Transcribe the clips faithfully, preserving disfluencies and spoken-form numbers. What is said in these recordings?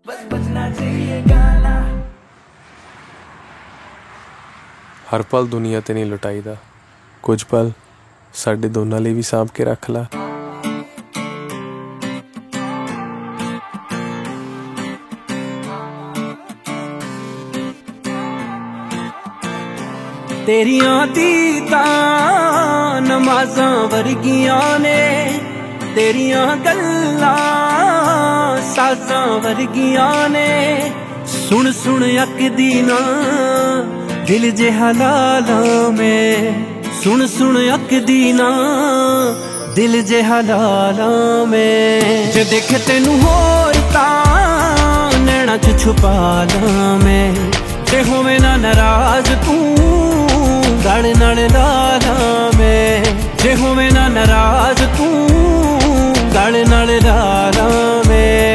बस बजना चाहिए गाना। हर पल दुनिया ते नहीं लुटाईदा, कुछ पल साडे दोनों लिए भी सांभ के रख ला। तेरियां दी तां नमाज़ां वर्गियां ने, तेरियां गल्लां साज़ां वर्गियां ने। सुन सुन अकदी ना दिल जे हलालां में, सुन सुन अकदी ना दिल जे हलालां में। जे देखे तेनू होर तां नैना च छुपा लां मैं, जे होवे ना नाराज तू गल नाल ला ला मैं, जे होवे ना नाराज तू गल नाल ला ला मैं।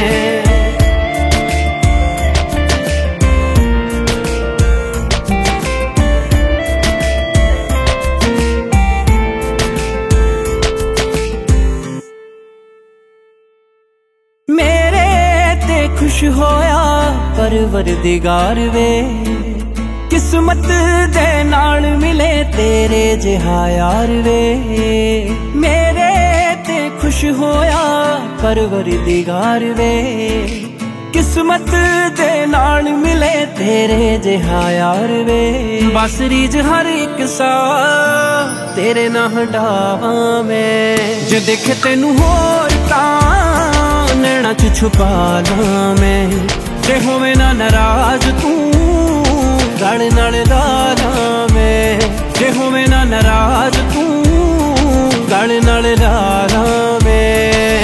मेरे ते खुश होया परवरदिगार वे, किस्मत दे नाल मिले तेरे जिहा यार वे। मेरे ते खुश होया परवरदिगार वे, किस्मत दे नाल मिले तेरे जिहा यार वे। बस रीज हर एक सा तेरे ना हटावा मैं, जे देखे तेनू होर तां नैना च छुपा ला मैं, जे होवे ना नाराज तू गल नाल ला ला मैं, जे होवे ना नाराज तू गल नाल ला ला मैं।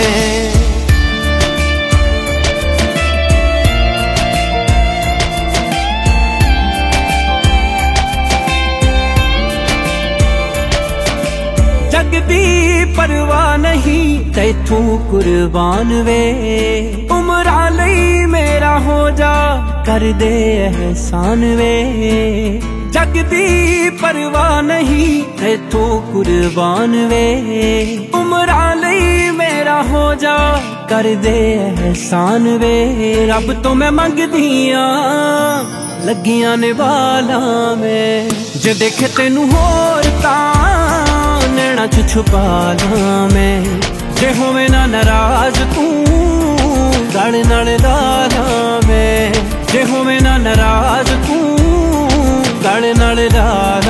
जग दी परवाह नहीं तैथू कुर्बान वे, उमरा लई मेरा हो जा कर दे एहसान वे। जग दी परवाह नहीं तैथू कुर्बान वे, उमरा लई मेरा हो जा कर दे एहसान वे। रब तो मैं मंगदियां लगियां ने वाला में, जे देखे तेनू होर तां नैना च छुपा ला मैं, जे होवे ना नाराज तू गल नाल ला ला मैं, जे होवे ना नाराज तू गल नाल ला